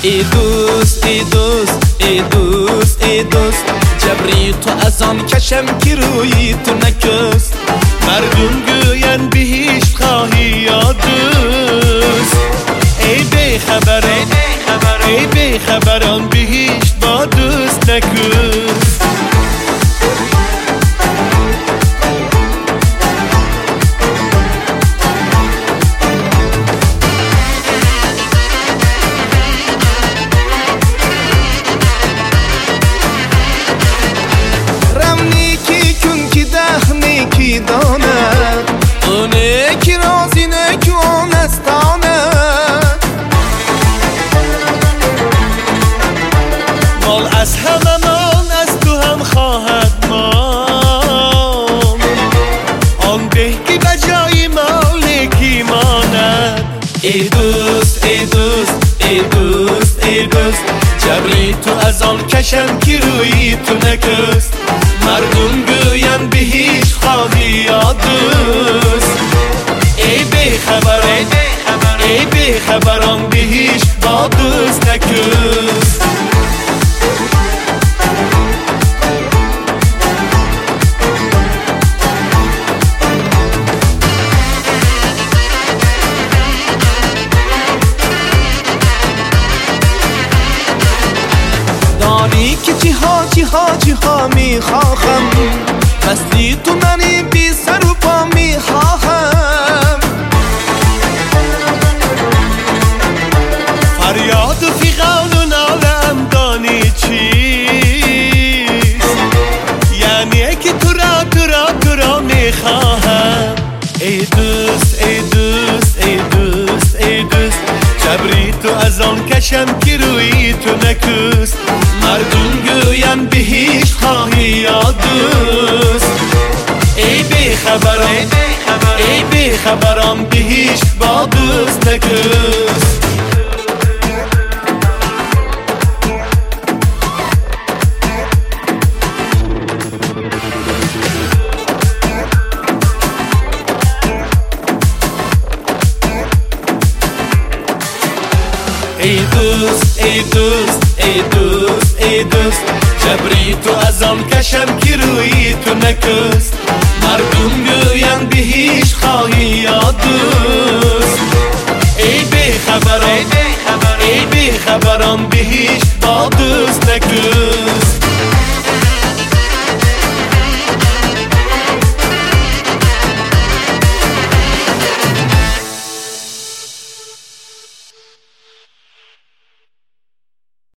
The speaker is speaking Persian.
ای دوست ای دوست ای دوست ای دوست، جبری تو از آن کشم که روی تو نکست. مردم گوین بهشت خواهی یا دوست، ای بیخبر ای بیخبران بهشت با دوست نکست. کی داند اونه کی رازی نه که اون استاند، مال از همه مان از تو هم خواهد مان، آن به که بجای مالکی ماند. ای دوست ای دوست ای دوست ای دوست، جبری تو از آن کشم که روی تو نکست. مردم گوین بهش خواهی یا دوست، ای بیخبر ای بیخبران بهش با دوست نکست. دانی که چی ها میخواهم، مثلی تو منی بی سر و پا میخواهم. فریاد و فیغان و نالم دانی چیست، یعنی که تو را میخواهم. ای دوست ای دوست ای دوست ای دوست، جبری تو از آن کشم که روی تو نکست. مردم گوین بهش خواهی یا دوست، ای بیخبران بهش با دوست نکست. ای دوست ای دوست ای دوست ای دوست، جبری تو از آن کشم که روی تو نکست. مردم گوین بهش خواهی یا دوست، ای بیخبران بهش با دوست نکست.